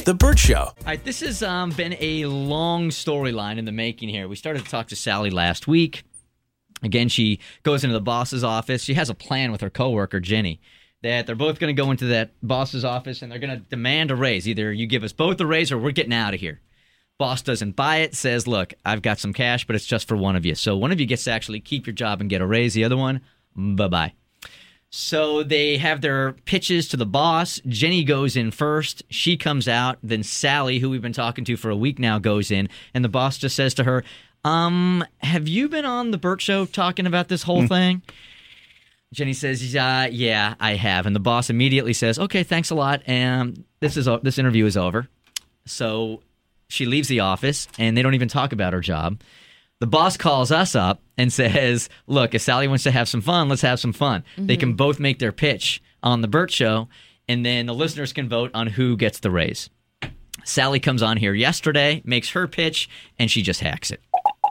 The Burt Show. All right, this has been a long storyline in the making here. We started to talk to Sally last week. Again, she goes into the boss's office. She has a plan with her coworker, Jenny, that they're both going to go into that boss's office and they're going to demand a raise. Either you give us both a raise or we're getting out of here. Boss doesn't buy it, says, look, I've got some cash, but it's just for one of you. So one of you gets to actually keep your job and get a raise. The other one, bye-bye. So they have their pitches to the boss. Jenny goes in first. She comes out. Then Sally, who we've been talking to for a week now, goes in. And the boss just says to her, have you been on the Burt Show talking about this whole thing? Jenny says, yeah, I have. And the boss immediately says, okay, thanks a lot. And this interview is over. So she leaves the office, and they don't even talk about her job. The boss calls us up and says, look, if Sally wants to have some fun, let's have some fun. Mm-hmm. They can both make their pitch on the Burt Show, and then the listeners can vote on who gets the raise. Sally comes on here yesterday, makes her pitch, and she just hacks it.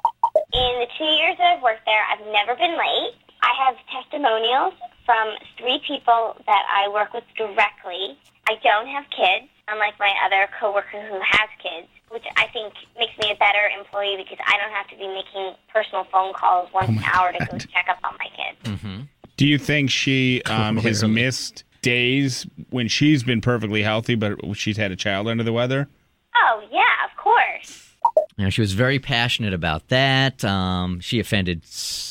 In the 2 years that I've worked there, I've never been late. I have testimonials from 3 people that I work with directly. I don't have kids, unlike my other coworker who has kids, which I think makes me a better employee because I don't have to be making personal phone calls once an hour to go check up on my kids. Mm-hmm. Do you think she has missed days when she's been perfectly healthy, but she's had a child under the weather? Oh, yeah, of course. You know, she was very passionate about that. She offended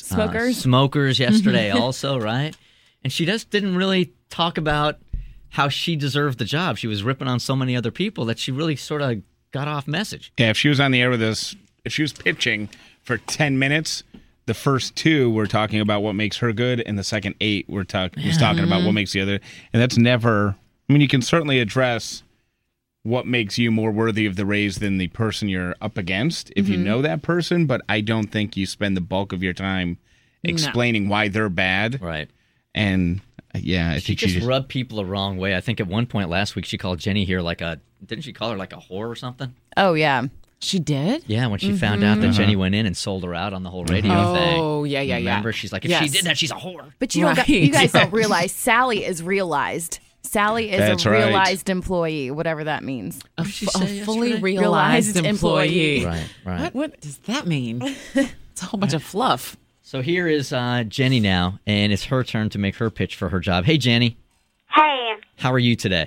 smokers yesterday also, right? And she just didn't really talk about how she deserved the job. She was ripping on so many other people that she really sort of got off message. Yeah, if she was on the air with us, if she was pitching for 10 minutes, the first 2 were talking about what makes her good, and the second 8 was talking about what makes the other. And that's never, I mean, you can certainly address what makes you more worthy of the raise than the person you're up against if you know that person, but I don't think you spend the bulk of your time explaining why they're bad. Right. And yeah, I think she just rubbed people the wrong way. I think at one point last week she called Jenny here didn't she call her like a whore or something? Oh, yeah. She did? Yeah, when she found out that Jenny went in and sold her out on the whole radio thing. Oh, yeah. Remember? She's like, if she did that, she's a whore. But you guys don't realize Sally is realized. Sally is That's a right. realized employee, whatever that means. A fully yesterday? realized employee. Right. What does that mean? It's a whole bunch of fluff. So here is Jenny now, and it's her turn to make her pitch for her job. Hey, Jenny. Hey. How are you today?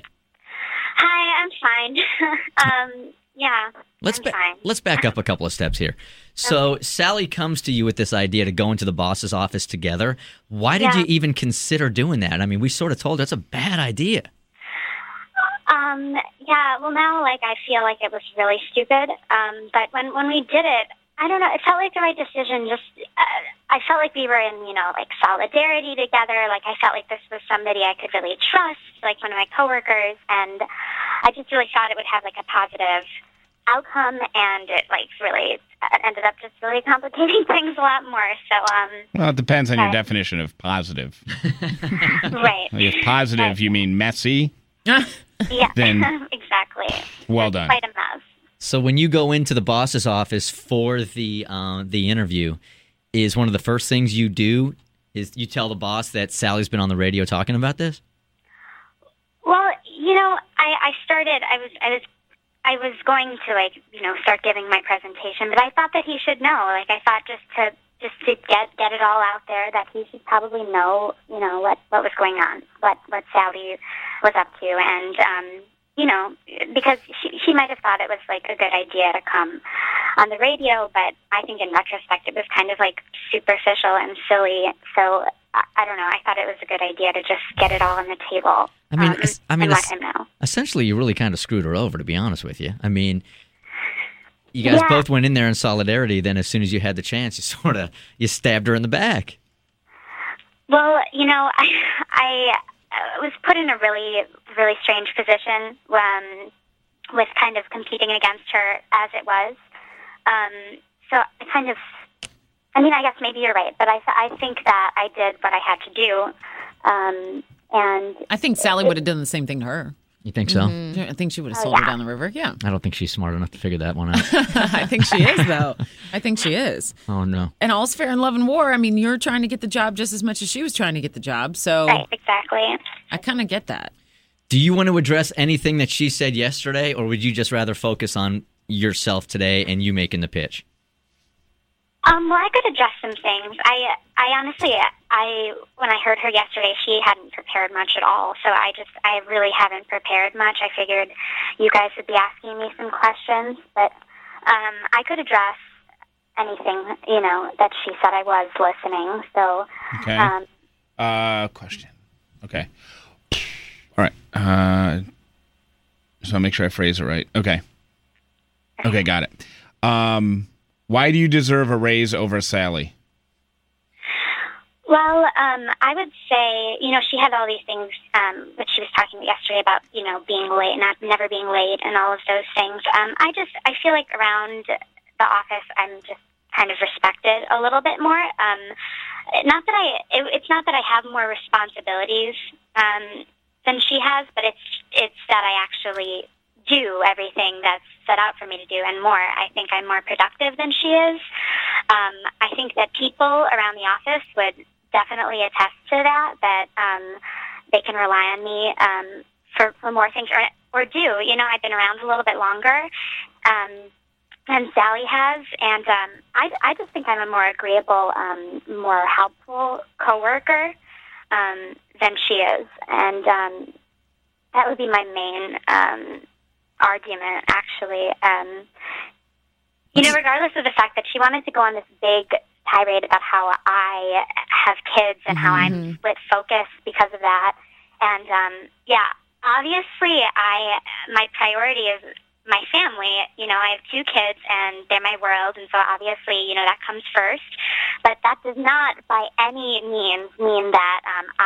Hi, I'm fine. Yeah, I'm fine. Let's back up a couple of steps here. So Sally comes to you with this idea to go into the boss's office together. Why did you even consider doing that? I mean, we sort of told her that's a bad idea. Yeah, well, now, I feel like it was really stupid. But when we did it, I don't know, it felt like the right decision. Just, I felt like we were in, solidarity together. I felt like this was somebody I could really trust, like one of my coworkers. And I just really thought it would have, a positive outcome, and it really ended up just really complicating things a lot more. So, well, it depends on your definition of positive. Right. If positive you mean messy, yeah, then exactly. Well it's done. Quite a mess. So when you go into the boss's office for the interview, is one of the first things you do is you tell the boss that Sally's been on the radio talking about this? Well, I was going to start giving my presentation, but I thought that he should know. I thought just to get it all out there that he should probably know, what was going on, what Sally was up to, and because she might have thought it was a good idea to come on the radio, but I think in retrospect it was kind of superficial and silly. So I don't know. I thought it was a good idea to just get it all on the table. And let him know. Essentially, you really kind of screwed her over, to be honest with you. I mean, you guys both went in there in solidarity. Then, as soon as you had the chance, you stabbed her in the back. Well, I was put in a really, really strange position with kind of competing against her as it was. So I guess maybe you're right, but I think that I did what I had to do. And I think Sally would have done the same thing to her. You think so? I think she would have sold her down the river. Yeah. I don't think she's smart enough to figure that one out. I think she is, though. I think she is. Oh, no. And all's fair in love and war. I mean, you're trying to get the job just as much as she was trying to get the job. So right, exactly. I kind of get that. Do you want to address anything that she said yesterday, or would you just rather focus on yourself today and you making the pitch? Well, I could address some things. I honestly, when I heard her yesterday, she hadn't prepared much at all. So I really haven't prepared much. I figured you guys would be asking me some questions, but I could address anything, that she said. I was listening. So, okay. Question. Okay. All right. So I'll make sure I phrase it right. Okay. Okay, got it. Why do you deserve a raise over Sally? Well, I would say, she had all these things that she was talking yesterday about, being late, never being late, and all of those things. I feel like around the office, I'm just kind of respected a little bit more. It's not that I have more responsibilities than she has, but it's that I actually do everything that's set out for me to do and more. I think I'm more productive than she is. I think that people around the office would definitely attest to that they can rely on me for more things or do. I've been around a little bit longer than Sally has, and I just think I'm a more agreeable, more helpful coworker than she is. And that would be my main argument, actually. Regardless of the fact that she wanted to go on this big tirade about how I have kids and how I'm split focus because of that. And, obviously my priority is my family. I have 2 kids and they're my world. And so obviously, that comes first. But that does not by any means mean that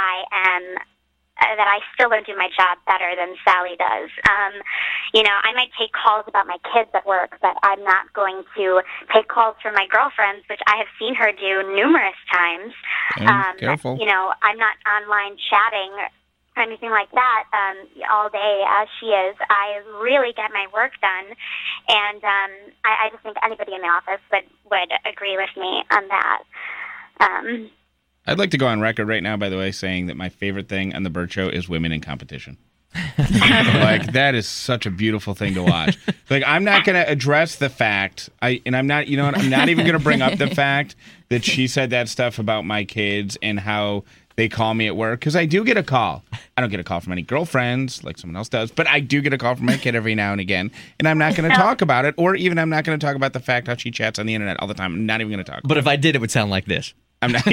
that I still don't do my job better than Sally does. I might take calls about my kids at work, but I'm not going to take calls from my girlfriends, which I have seen her do numerous times. Careful. I'm not online chatting or anything like that all day as she is. I really get my work done, and I just think anybody in the office would agree with me on that. I'd like to go on record right now, by the way, saying that my favorite thing on the Burt Show is women in competition. Like, that is such a beautiful thing to watch. Like, I'm not going to address the fact, I'm not even going to bring up the fact that she said that stuff about my kids and how they call me at work, because I do get a call. I don't get a call from any girlfriends like someone else does, but I do get a call from my kid every now and again, and I'm not going to talk about it, or even I'm not going to talk about the fact how she chats on the internet all the time. I'm not even going to talk about it. But if I did, it would sound like this. I'm not. Well,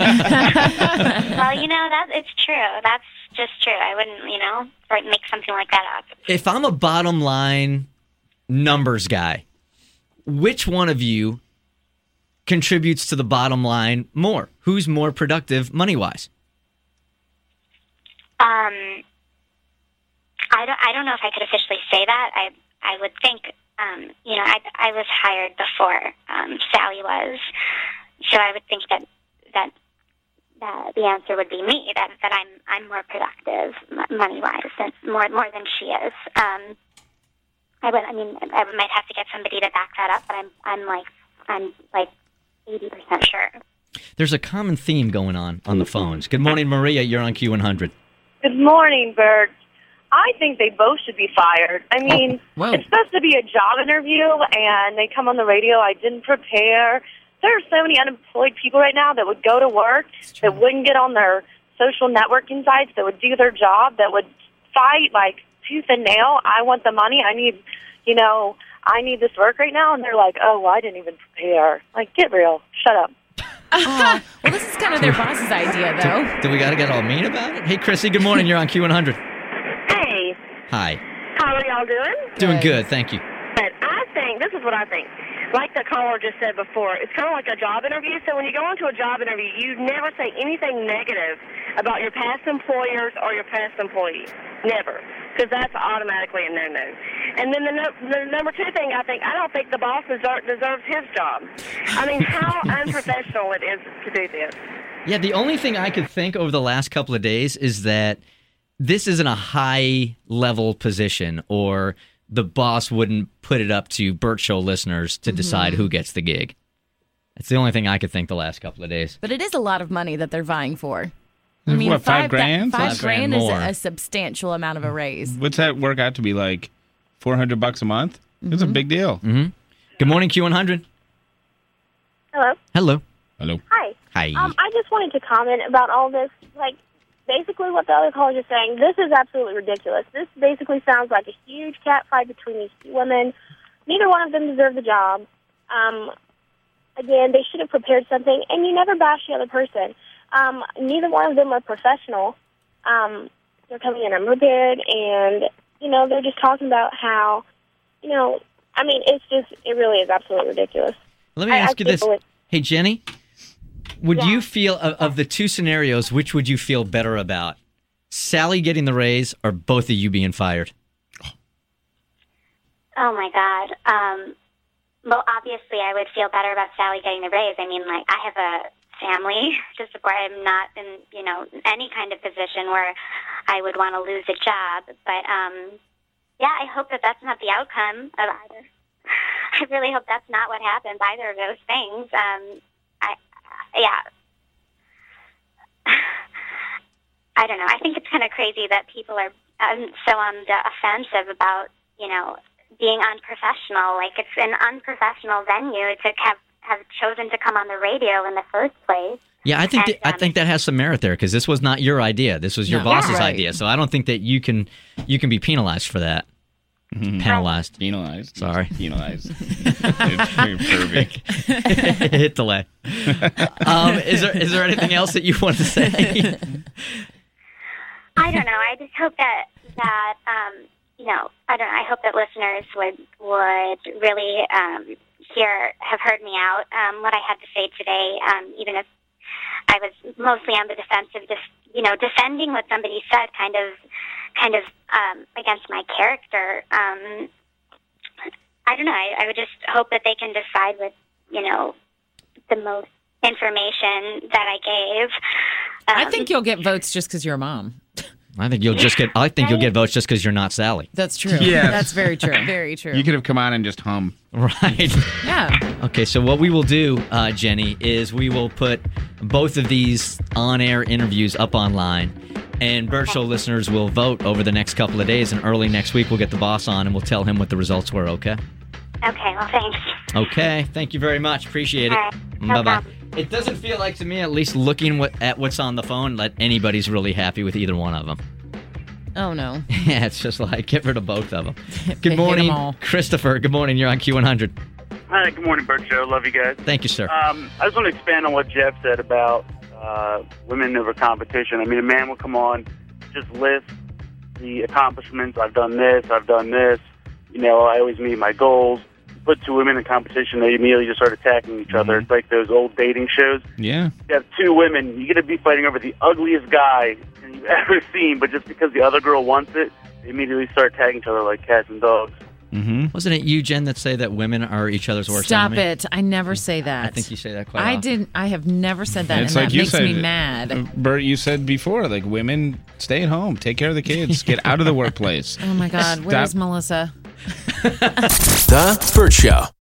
it's true. That's just true. I wouldn't, make something like that up. If I'm a bottom line numbers guy, which one of you contributes to the bottom line more? Who's more productive money-wise? I don't know if I could officially say that. I would think, I was hired before Sally was. So I would think that the answer would be me. That I'm more productive money-wise, more than she is. I might have to get somebody to back that up, but I'm like 80% sure. There's a common theme going on the phones. Good morning, Maria. You're on Q100. Good morning, Bert. I think they both should be fired. I mean, it's supposed to be a job interview, and they come on the radio. I didn't prepare. There are so many unemployed people right now that would go to work, that wouldn't get on their social networking sites, that would do their job, that would fight like tooth and nail. I want the money. I need this work right now. And they're like, oh, well, I didn't even prepare. Like, get real. Shut up. Well, this is kind of their boss's idea, though. Do we got to get all mean about it? Hey, Chrissy, good morning. You're on Q100. Hey. Hi. How are y'all doing? Doing good, thank you. But this is what I think. Like the caller just said before, it's kind of like a job interview. So when you go into a job interview, you never say anything negative about your past employers or your past employees. Never. Because that's automatically a no-no. And then the number 2 thing, I don't think the boss deserves his job. I mean, how unprofessional it is to do this. Yeah, the only thing I could think over the last couple of days is that this isn't a high-level position, or the boss wouldn't put it up to Burt Show listeners to decide who gets the gig. That's the only thing I could think the last couple of days. But it is a lot of money that they're vying for. I mean, what, $5,000? $5 grand is more. a substantial amount of a raise. What's that work out to be like? $400 a month? It's a big deal. Mm-hmm. Good morning, Q100. Hello. Hello. Hello. Hi. Hi. I just wanted to comment about all this. Like, basically what the other caller is saying, this is absolutely ridiculous. This basically sounds like a huge cat fight between these two women. Neither one of them deserve the job. Again, they should have prepared something, and you never bash the other person. Neither one of them are professional. They're coming in unprepared, and, they're just talking about how, it really is absolutely ridiculous. Let me ask you this. Hey, Jenny, would you feel, of the two scenarios, which would you feel better about? Sally getting the raise or both of you being fired? Oh, my God. Well, obviously, I would feel better about Sally getting the raise. I mean, I have a family to support. I'm not in, any kind of position where I would want to lose a job. But, I hope that that's not the outcome of either. I really hope that's not what happens, either of those things. I don't know. I think it's kind of crazy that people are so on the offensive about, being unprofessional. Like, it's an unprofessional venue to have chosen to come on the radio in the first place. Yeah, I think that has some merit there because this was not your idea. This was your boss's idea. So I don't think that you can be penalized for that. Penalized. Penalized. Sorry. Penalized. It's very perfect. Hit delay. Is there anything else that you want to say? I don't know. I just hope that I don't know. I hope that listeners would really have heard me out. What I had to say today, even if I was mostly on the defensive, just defending what somebody said, kind of against my character. I don't know. I would just hope that they can decide with the most information that I gave. I think you'll get votes just because you're a mom. I think you'll get votes just because you're not Sally. That's true. Yes. That's very true. Very true. You could have come on and just hum. Right. Yeah. Okay, so what we will do, Jenny, is we will put both of these on-air interviews up online, and Burt Show listeners will vote over the next couple of days, and early next week we'll get the boss on and we'll tell him what the results were, okay? Okay, well, thanks. Okay, thank you very much. Appreciate it. All right. No Bye-bye. problem. It doesn't feel like, to me, at least looking at what's on the phone, that anybody's really happy with either one of them. Oh, no. Yeah, it's just like, get rid of both of them. Hit Good 'em morning, all. Christopher. Good morning. You're on Q100. Hi, good morning, Burt Show. Love you guys. Thank you, sir. I just want to expand on what Jeff said about women over competition. I mean, a man will come on, just list the accomplishments. I've done this. I always meet my goals. Put two women in competition, they immediately just start attacking each other. It's like those old dating shows. Yeah. You have two women, you're going to be fighting over the ugliest guy you've ever seen, but just because the other girl wants it, they immediately start attacking each other like cats and dogs. Mm-hmm. Wasn't it you, Jen, that say that women are each other's worst Stop enemy? it. I never say that. I think you say that quite often. I have never said that, It's and like that you makes said, me mad. Bert, you said before, like, women stay at home, take care of the kids, get out of the workplace. Oh, my God. Where's Melissa? The Burt Show.